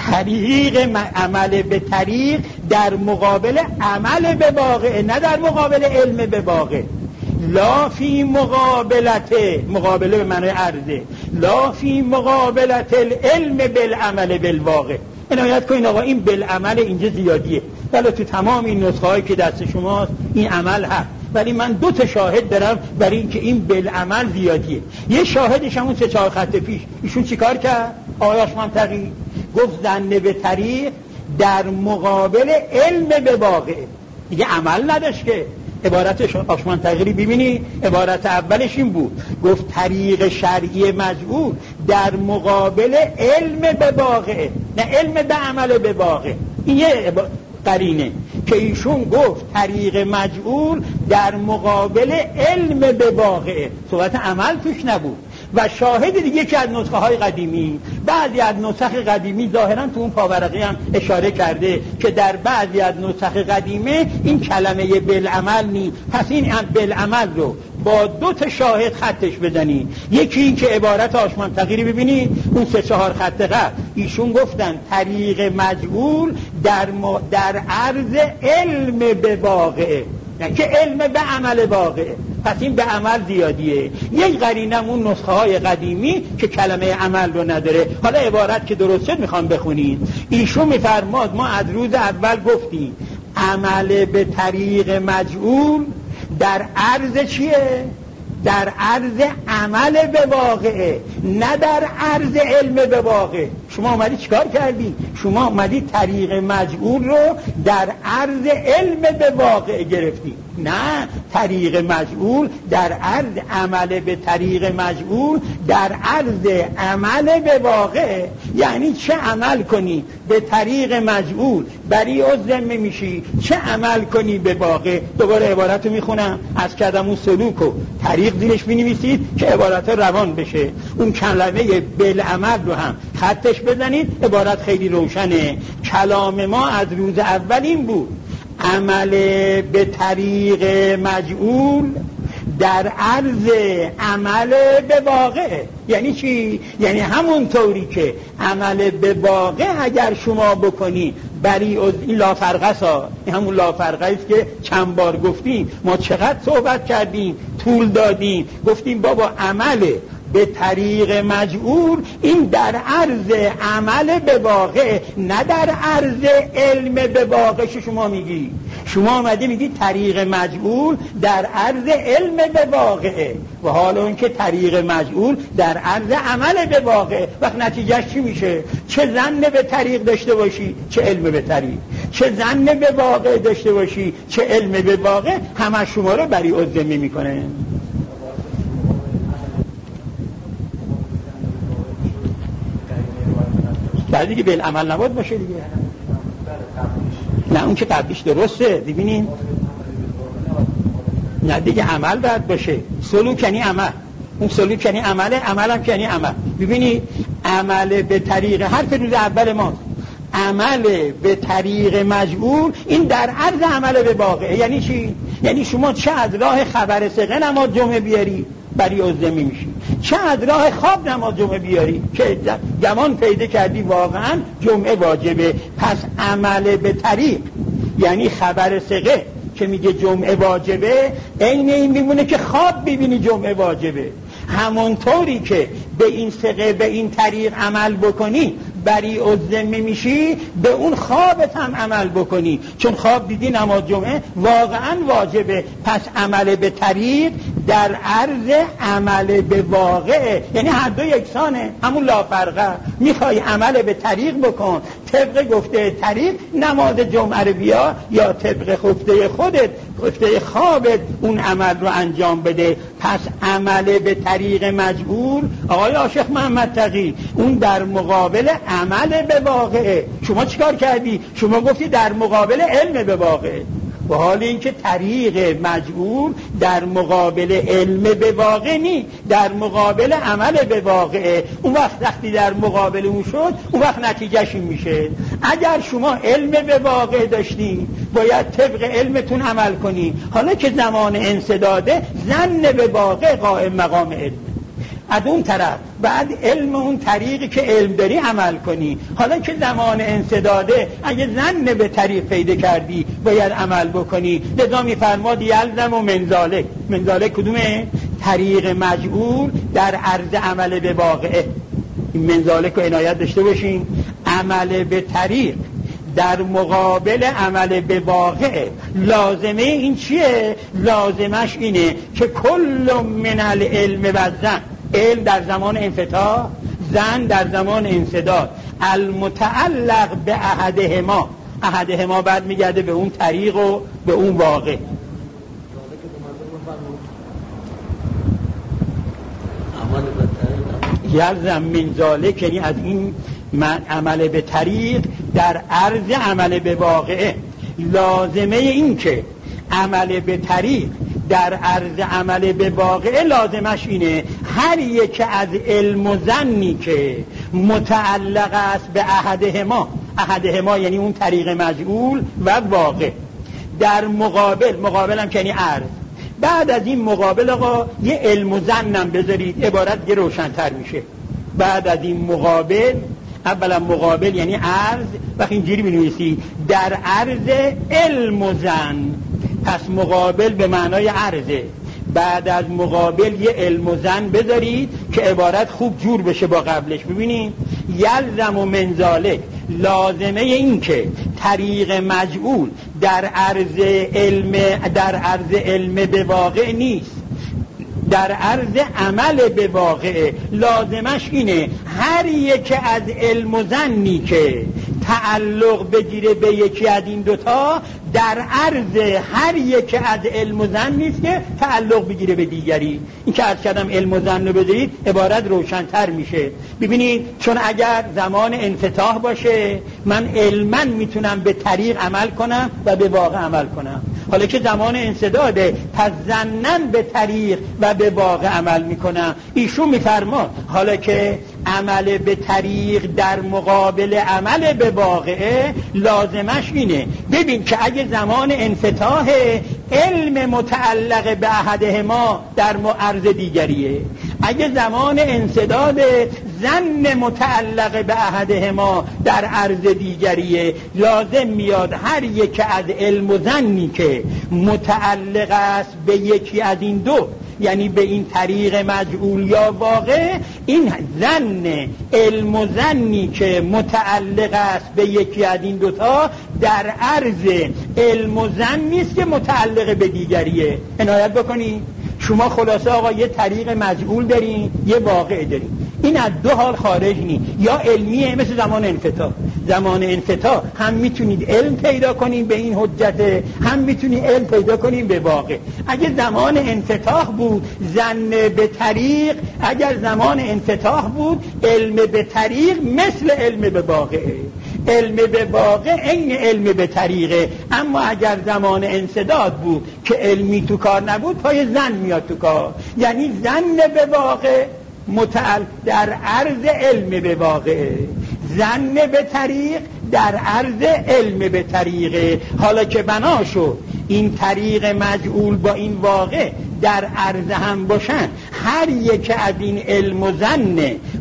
طریق عمل به طریق در مقابل عمل به واقع، نه در مقابل علم به واقع. لا فی مقابلت، مقابله به معنی عرضه، لا فی مقابلت العلم بالعمل بالواقع. عنایت کنین آقا این بالعمل اینجا زیادیه، ولی تو تمام این نسخه هایی که دست شماست این عمل هست، ولی من دو تا شاهد دارم برای اینکه این بالعمل زیادیه. یه شاهدش همون سه چهار خط پیش، ایشون چیکار کرد؟ آقای آشممتقی گفت زن به طریق در مقابل علم به واقع، دیگه عمل نداشت که. عبارت آشممتقی ببینی، عبارت اولش این بود، گفت طریق شرعی مجعول در مقابل علم به واقع، نه علم به عمل به واقع. این یه قرینه که ایشون گفت طریق مجعول در مقابل علم به واقعه، صحبت عمل توش نبود. و شاهد دیگه که از نسخه های قدیمی، بعضی از نسخ قدیمی ظاهرا تو اون پاورقی هم اشاره کرده که در بعضی از نسخ قدیمه این کلمه بالعمل نی. پس این بالعمل رو با دو تا شاهد خطش بزنید. یکی این که عبارت آشمان تغییری ببینید، اون سه چهار خط قبل ایشون گفتن طریق مجعول در, م... در عرض علم به واقعه، یعنی که علم به عمل واقعه. پس این به عمل زیادیه. یک قرینه اون نسخه های قدیمی که کلمه عمل رو نداره. حالا عبارت که درست شد میخوام بخونید. ایشون میفرماد ما از روز اول گفتیم عمل به طریق مجعول در عرض چیه؟ در عرض عمل به واقعه، نه در عرض علم به واقع. شما اومدی چیکار کردی؟ شما اومدی طریق مجعول رو در عرض علم به واقع گرفتی. نه، طریق مجعول در عرض عمل به طریق مجعول در عرض عمل به واقع. یعنی چه عمل کنی به طریق مجعول بری ذمه میشی، چه عمل کنی به واقع. دوباره عبارت رو میخونم، از کدمون سلوک و طریق زیرش بنویسید که عبارت روان بشه. اون کلمه بالعمل رو هم خطش بزنید، عبارت خیلی روشنه. کلام ما از روز اول این بود عمل به طریق مجعول در عرض عمل به واقع. یعنی چی؟ یعنی همون طوری که عمل به واقع اگر شما بکنی بری از این لافرقه سا، این همون لافرقه است که چند بار گفتیم. ما چقدر صحبت کردیم، طول دادیم، گفتیم بابا عمل به طریق مجعول این در عرض عمل به واقع، نه در عرض علم به واقع. شما میگی شما آمدی میگی طریق مجعول در عرض علم به واقع، و حالا اون که طریق مجعول در عرض عمل به واقع. وقت نتیجهش چی میشه؟ چه ظن به طریق داشته باشی چه علم به طریق، چه ظن به واقع داشته باشی چه علم به واقع، همه شما رو بری ذمه میکنه. بعد دیگه بالعمل نباید باشه دیگه. نه اون که قبلیش درسته، ببینین نه دیگه عمل باید باشه. سلوک یعنی عمل، اون سلوک یعنی عمله، عمل هم یعنی عمل. ببینید عمل به طریق حرف روز اول ما، عمل به طریق مجعول این در عرض عمل به واقع. یعنی چی؟ یعنی شما چه از راه خبر ثقه نماز جمعه بیاری بری ذمه میشی، چه از راه خواب نماز جمعه بیاری که گمان پیدا کردی واقعا جمعه واجبه. پس عمل به طریق یعنی خبر ثقه که میگه جمعه واجبه، عین این میمونه که خواب ببینی جمعه واجبه. همونطوری که به این ثقه به این طریق عمل بکنی بری ذمه میشی، به اون خوابت هم عمل بکنی، چون خواب دیدی نماز جمعه واقعا واجبه. پس عمل به طریق در عرض عمل به واقع، یعنی هر دو یکسانه، همون لافرقه. میخوای عمل به طریق بکن، طبق گفته طریق نماز جمعه رو بیا، یا طبق گفته خودت گفته خوابت اون عمل رو انجام بده. پس عمل به طریق مجعول آقای عاشق محمد تقی اون در مقابل عمل به واقع. شما چیکار کردی؟ شما گفتی در مقابل علم به واقع، و حال اینکه طریق مجعول در مقابل علم به واقع نی، در مقابل عمل به واقع. اون وقت وقتی در مقابل اون شد، اون وقت نتیجهش این میشه اگر شما علم به واقع داشتی باید طبق علمتون عمل کنی. حالا که زمان انسداده ظن به واقع قائم مقام علم، از اون طرف بعد علم اون طریقی که علم داری عمل کنی. حالا که زمان انسداده اگه ظن به طریق پیدا کردی باید عمل بکنی. لذا میفرماد یلزم و منزالک. منزالک کدومه؟ طریق مجعول در عرض عمل به واقع. این منزالک رو عنایت داشته باشین. عمل به طریق در مقابل عمل به واقع، لازمه این چیه؟ لازمش اینه که کل من العلم و الظن، علم در زمان انفتاح، ظن در زمان انسداد، المتعلق به احدهما، احدهما بعد میگرده به اون طریق و به اون واقع. یلزم من ذالک، یعنی از این عمل به طریق در عرض عمل به واقعه. لازمه این که عمل به طریق در عرض عمل به واقعه لازمش اینه هر یک از علم و ظنی که متعلق است به احدهما، احدهما یعنی اون طریق مجعول و واقع، در مقابل، مقابل هم که یعنی عرض، بعد از این مقابل آقا یه علم و ظنم بذارید، عبارت یه روشن‌تر میشه. بعد از این مقابل، اولا مقابل یعنی عرض، وقتی اینجوری بنویسی در عرض علم و ظن، پس مقابل به معنای عرضه. بعد از مقابل یه علم و ظن بذارید که عبارت خوب جور بشه با قبلش. ببینید یلزم و منزالک، لازمه این که طریق مجعول در عرض علم، در عرض علم به واقع نیست، در عرض عمل به واقع. لازمش اینه هر یک از علم و ظنی که تعلق بگیره به یکی از این دوتا، در عرض هر یک از علم و ظن نیست که تعلق بگیره به دیگری. این که عرض کردم علم و ظن رو بذارید عبارت روشن‌تر میشه. ببینید چون اگر زمان انفتاح باشه من علما میتونم به طریق عمل کنم و به واقع عمل کنم، حالا که زمان انسداده پس ظنن به طریق و به واقع عمل میکنم. ایشون میفرما حالا که عمل به طریق در مقابل عمل به واقعه، لازمش اینه ببین که اگه زمان انفتاح علم متعلق به احدهما در عرض دیگریه، اگه زمان انسداد ظن متعلق به احدهما در عرض دیگریه، لازم میاد هر یک از علم و ظنی که متعلق است به یکی از این دو، یعنی به این طریق مجعول یا واقع، این ظن علم و ظنی که متعلق است به یکی از این دوتا در عرض علم و ظن نیست که متعلق به دیگریه. عنایت بکنی شما خلاصه آقا یه طریق مجعول دارین، یه واقع دارین، این از دو حال خارج نی، یا علمیه مثل زمان انفتاح. زمان انفتاح هم میتونید علم پیدا کنین به این حجت، هم میتونید علم پیدا کنین به واقع. اگه زمان انفتاح بود ظن به طریق، اگر زمان انفتاح بود علم به طریق مثل علم به واقعه، علم به واقع عین علم به طریقه. اما اگر زمان انسداد بود که علمی تو کار نبود، پای ظن میاد تو کار، یعنی ظن به واقع متعلق در عرض علم به واقع، ظن به طریق در عرض علم به طریقه. حالا که بنا شد این طریق مجعول با این واقع در عرض هم باشن، هر یک از این علم و ظن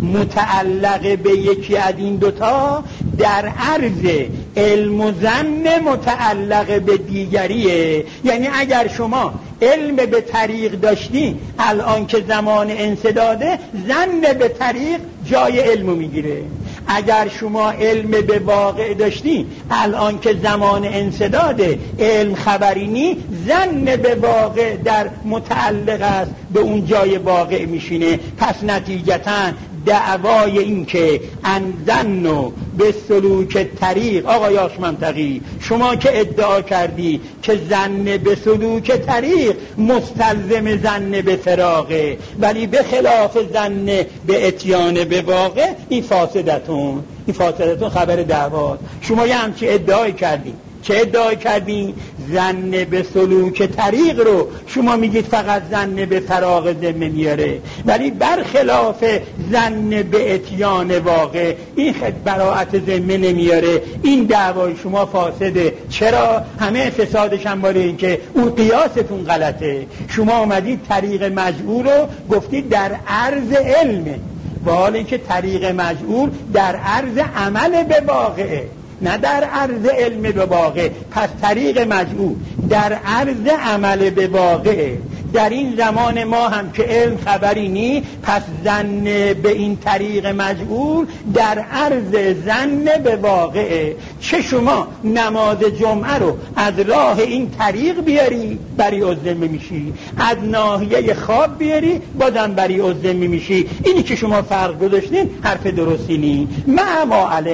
متعلق به یکی از این دوتا در عرض علم و ظن متعلق به دیگریه. یعنی اگر شما علم به طریق داشتی، الان که زمان انسداده ظن به طریق جای علم میگیره. اگر شما علم به واقع داشتی، الان که زمان انسداده علم خبری نی، ظن به واقع در متعلق است به اون جای واقع میشینه. پس نتیجتاً دعوای این که انظنوا به سلوک طریق، آقای هاشم منطقی شما که ادعا کردی که ظن به سلوک طریق مستلزم ظن به فراغه، ولی به خلاف ظن به اتیان به واقع، این فاسدتون، این فاسدتون خبر دعوات. شما یه همچی ادعای کردی، چه ادعای کردین؟ ظن به سلوک طریق رو شما میگید فقط ظن به فراغ ذمه میاره، ولی برخلاف ظن به اتیان واقع این خد براعت ذمه نمیاره. این دعوای شما فاسده. چرا؟ همه فسادش هم بالا این که اون قیاستون غلطه. شما اومدید طریق مجعول رو گفتید در عرض علمه، با حال اینکه طریق مجعول در عرض عمل به واقعه، نه در عرض علم به واقع. پس طریق مجعول در عرض عمل به واقع. در این زمان ما هم که علم خبری نی، پس ظن به این طریق مجعول در عرض ظن به واقع. چه شما نماز جمعه رو از راه این طریق بیاری بری الذمه میشی، از ناحیه خواب بیاری بازم بری الذمه میشی. اینی که شما فرق گذاشتین حرف درستی نی. ما ما علم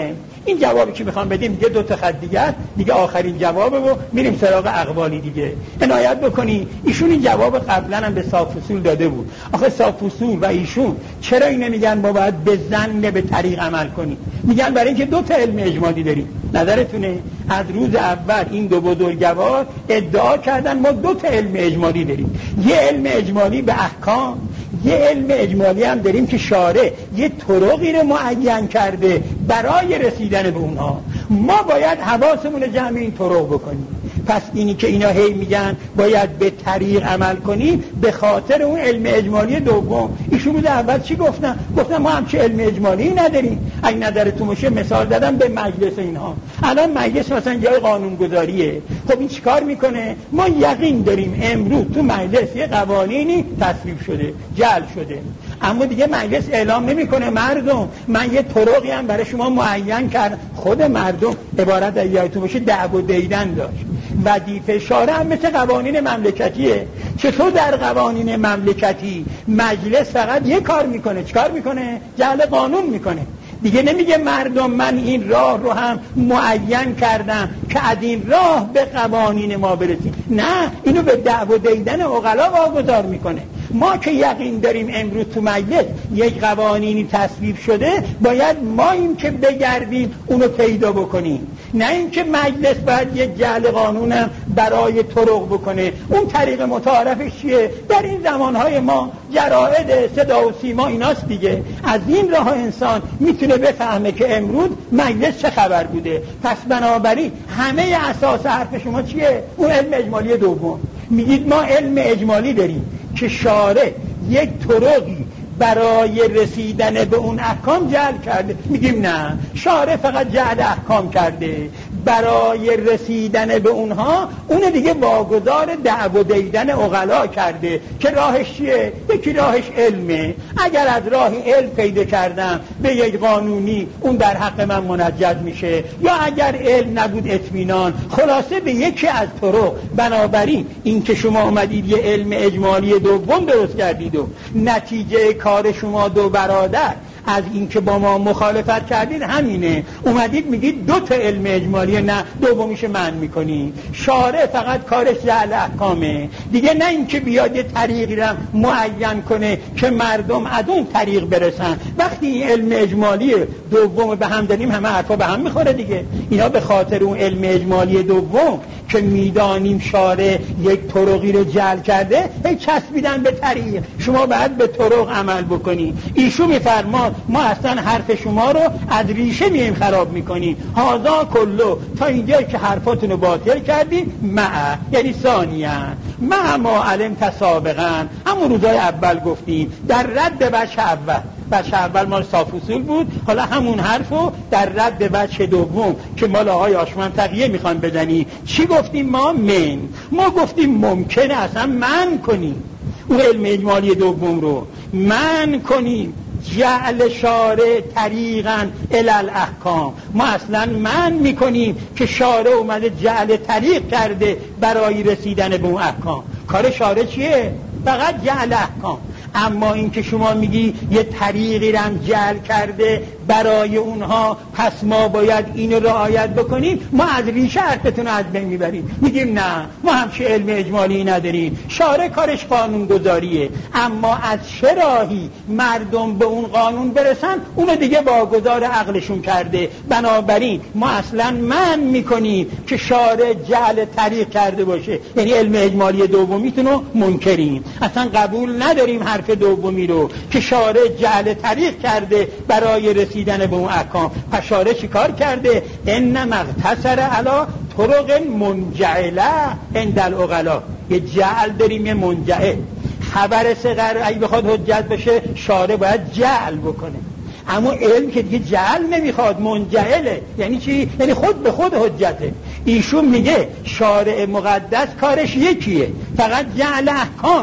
این جوابی که میخوام بدیم دیگه دو تا خط دیگه دیگه آخرین جوابه و میریم سراغ اقوالی دیگه. عنایت بکنی ایشون این جواب قبلا هم به صاف اصول داده بود. آخه صاف اصول و ایشون چرا این نمیگن ما باید به ظن به طریق عمل کنیم؟ میگن برای اینکه دو تا علم اجمالی داریم. نظرتونه؟ از روز اول این دو بزرگوار ادعا کردن ما دو تا علم اجمالی داریم، یه علم اجمالی به احکام، یه علم اجمالی هم داریم که شارع یه طرقی رو معین کرده برای رسیدن به اونها. ما باید حواسمون جمع این طرق بکنیم. پس اینی که اینا هی میگن باید به طریق عمل کنی به خاطر اون علم اجمالی دوم. ایشون بود اول چی گفتن؟ گفتن ما هم چه علم اجمالی نداریم. اگه نظرتون باشه مثال دادم به مجلس اینها. الان مجلس مثلا جای قانونگذاریه، خب این چیکار میکنه؟ ما یقین داریم امروز تو مجلس یه قوانینی تصویب شده، جعل شده، اما دیگه مجلس اعلام نمیکنه مردم من یه طرقی هم برای شما معین کردم. خود مردم عبارت از یادتون باشه دعوا دیدن داشت. وظیفه شارع هم مثل قوانین مملکتیه. چطور در قوانین مملکتی مجلس فقط یه کار میکنه؟ چیکار میکنه؟ جعل قانون میکنه. دیگه نمیگه مردم من این راه رو هم معین کردم که از این راه به قوانین ما برسیم. نه، اینو به دعوا دیدن عقلا واگذار میکنه. ما که یقین داریم امروز تو مجلس یک قوانینی تصویب شده، باید ما این که بگردیم اونو پیدا بکنیم، نه این که مجلس باید یک جعل قانونم برای طرق بکنه. اون طریق متعارفش چیه؟ در این زمانهای ما جرائد صدا و سیما ایناست دیگه. از این راه انسان میتونه بفهمه که امروز مجلس چه خبر بوده. پس بنابراین همه اساس حرف شما چیه؟ اون علم اجمالی دوم. میگید ما علم اجمالی داریم که شارع یک طرقی برای رسیدن به اون احکام جعل کرده. میگیم نه، شارع فقط جعل احکام کرده، برای رسیدن به اونها اون دیگه واگذار دعوا دیدن عقلا کرده که راهش چیه؟ یکی راهش علمه. اگر از راه علم پیدا کردم به یک قانونی اون در حق من منجز میشه، یا اگر علم نبود اطمینان. خلاصه به یکی از طرق. بنابراین این که شما اومدید یه علم اجمالی دوم درست کردید و نتیجه کار شما دو برادر از این که با ما مخالفت کردید همینه. اومدید میگید دو تا علم اجمالی، نه دومیش من میکنی. شارع فقط کارش جعل احکامه دیگه، نه این که بیاد یه طریقی رو معین کنه که مردم از اون طریق برسن. وقتی این علم اجمالی دوم به هم داریم همه حرفا به هم میخوره دیگه. اینا به خاطر اون علم اجمالی دوم که میدانیم شارع یک طرقی رو جعل کرده هی چسبیدن به طریق. شما باید به طرق عمل بکنی. ایشون میفرما ما اصلا حرف شما رو از ریشه میم خراب میکنیم. هازا کلو تا اینجایی که حرفاتون رو باطل کردیم، مع یعنی ثانیاً مع ما علم تسابقاً، همون روزای اول گفتیم در رد بچه اول. بچه اول مال صاف اصول بود، حالا همون حرفو در رد بچه دوم که مال آقای آشمن تقیه میخوان بدنی چی گفتیم؟ ما من ما گفتیم ممکنه اصلا من کنیم اون علم اجمالی دوم رو من کنیم جعل شارع طریقاً الی الاحکام. ما اصلا من میکنیم که شارع اومده جعل طریق کرده برای رسیدن به اون احکام. کار شارع چیه؟ فقط جعل احکام. اما این که شما میگی یه طریقی رم جعل کرده برای اونها، پس ما باید اینو رعایت بکنیم، ما از ریشه حرفتون رو از بین میبریم. میگیم نه، ما همچه علم اجمالی نداریم. شارع کارش قانون گذاریه، اما از چه راهی مردم به اون قانون برسن اونو دیگه واگذار عقلشون کرده. بنابراین ما اصلا من میکنیم که شارع جعل طریق کرده باشه، یعنی علم اجمالی دومیتون رو منکریم. اصلا قبول نداریم حرف دومی رو که شارع جعل طریق کرده برای رسیدن به اون احکام. پس شارع چی کار کرده؟ انما اقتصر علی طرق منجعله عند العقلا. یه جعل داریم، یه منجعل. خبر صغر اگه بخواد حجت بشه شارع باید جعل بکنه، اما علم که دیگه جعل نمیخواد، منجعله. یعنی چی؟ یعنی خود به خود حجته. ایشون میگه شارع مقدس کارش یکیه، فقط جعل احکامه،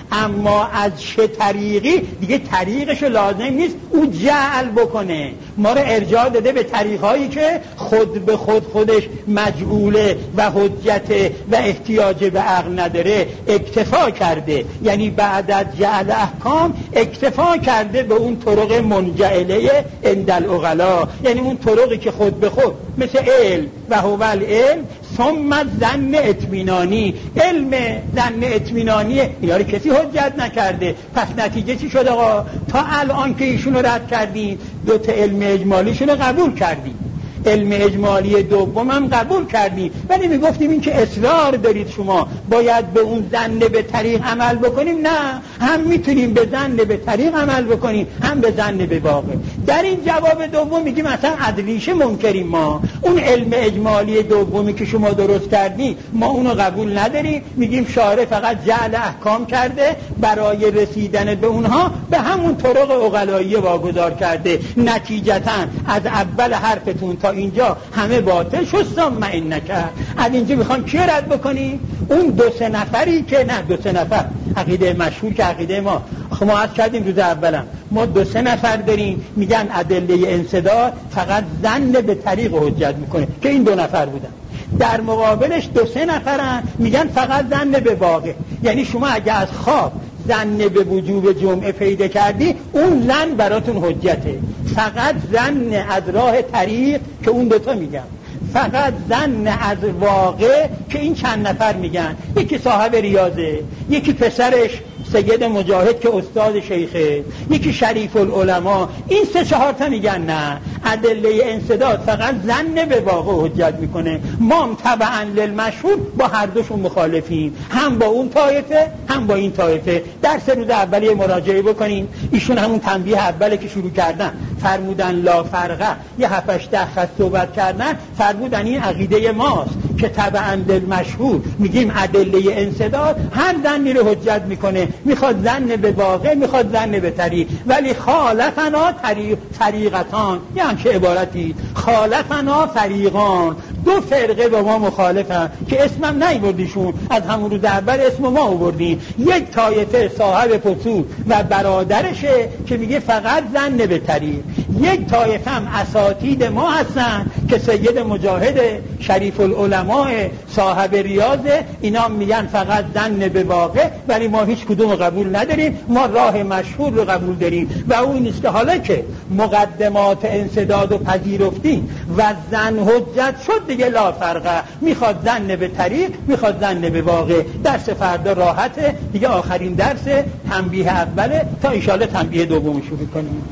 اما از چه طریقی دیگه طریقش لازم نیست او جعل بکنه، ما رو ارجاع داده به طریقهایی که خود به خود خودش مجعوله و حجت و احتیاج به عقل نداره، اکتفا کرده. یعنی بعد از جعل احکام اکتفا کرده به اون طرق منجعله عند العقلا، یعنی اون طرقی که خود به خود مثل علم و هو العلم ثم ظن اطمینانی، علم ظن اطمینانی اینا رو کسی حجت نکرده. پس نتیجه چی شد آقا؟ تا الان که ایشون رو رد کردین دو تا علم اجمالیشون رو قبول کردین، علم اجمالی دوم هم قبول کردیم، ولی میگفتیم این که اصرار دارید شما باید به اون ظن به طریق عمل بکنیم، نه، هم میتونیم به ظن به طریق عمل بکنیم هم به ظن به واقع. در این جواب دوم میگیم اصلا عدلیشه منکریم، ما اون علم اجمالی دومی که شما درست کردی ما اونو قبول نداریم، میگیم شارع فقط جعل احکام کرده، برای رسیدن به اونها به همون طرق عقلایی واگذار کرده. نتیجتا از اول حرفتون تا اینجا همه باطل شد. ثم انک، از اینجا میخوان کی رد بکنی؟ اون دو سه نفری که نه دو سه نفر عقیده مشهور که عقیده ما خب ما عرض کردیم روز اولم ما دو سه نفر داریم میگن ادله انصداد فقط ظن به طریق حجت میکنه که این دو نفر بودن. در مقابلش دو سه نفرن میگن فقط ظن به واقع، یعنی شما اگه از خواب ظن به وجوب جمعه پیدا کردی اون ظن براتون حجته، فقط ظن از راه طریق که اون دوتا میگن، فقط ظن از واقع که این چند نفر میگن، یکی صاحب ریاضه، یکی پسرش سید مجاهد که استاد شیخه، یکی شریف العلماء، این سه چهار تا میگن نه ادله انصداد فقط ظن به واقع حجت میکنه. ما تبعا للمشهور با هر دوشون مخالفیم، هم با اون طایفه هم با این طایفه. درس روز اولیه مراجعه بکنین، ایشون همون تنبیه اوله که شروع کردن فرمودن لا فرقه، یه هفتش ده خط صحبت کردن، فرمودن این عقیده ماست که تبعا للمشهور میگیم ادله انصداد هر ظنی رو حجت میکنه، میخواد ظن به واقع میخواد ظن به طریق، ولی خالفنا طریق طریقتان، یعنی چه عبارتی؟ خالفنا طریقان، دو فرقه با ما مخالفن که اسمم نیوردیشون، از همون روز اول اسم ما آوردیم. یک طایفه صاحب فصول و برادرشه که میگه فقط ظن به طریق، یک طایفه هم اساتید ما هستن که سید مجاهد شریف العلماء صاحب ریاضه، اینا میگن فقط ظن به واقع، ولی ما هیچ کدوم قبول نداریم، ما راه مشهور رو قبول داریم و اون نیست که حالا که مقدمات انسداد و پذیرفتی و ظن حجت شد دیگه لا فرقه، میخواد ظن به طریق میخواد ظن به واقع. درس فردا راحته دیگه، آخرین درس تنبیه اوله تا انشالله تنبیه دوم شروع کنیم.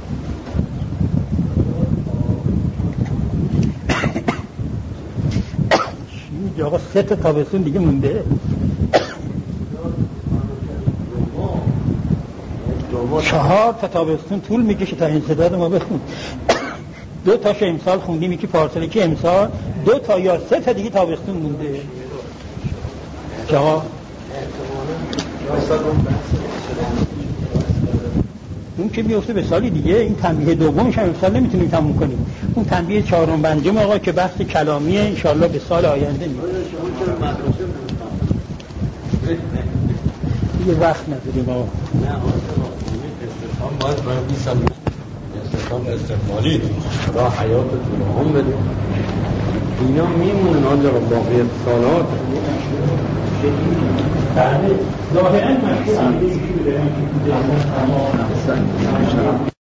آقا سه تا تابستون دیگه مونده، چهار تا تابستون طول میکشه تا انسداد ما بخون. دو تاش امسال خوندیم، یکی فارسه که امسال، دو تا یا سه تا دیگه تابستون مونده که آقا اون که بیفته به سالی دیگه. این تنبیه دومش هم امسال نمیتونیم تموم کنیم، اون تنبیه چهارم پنجم آقا که بحث کلامیه انشالله به سال آینده میاد. یه وقت نداریم آقا. نه استفهام باید برای بیسم استفهام استفمالی را حیات طولهم بده، اینا میمونن آنجا باقی سالات. بله ظاهرا مشهور هم دیگه که بودن که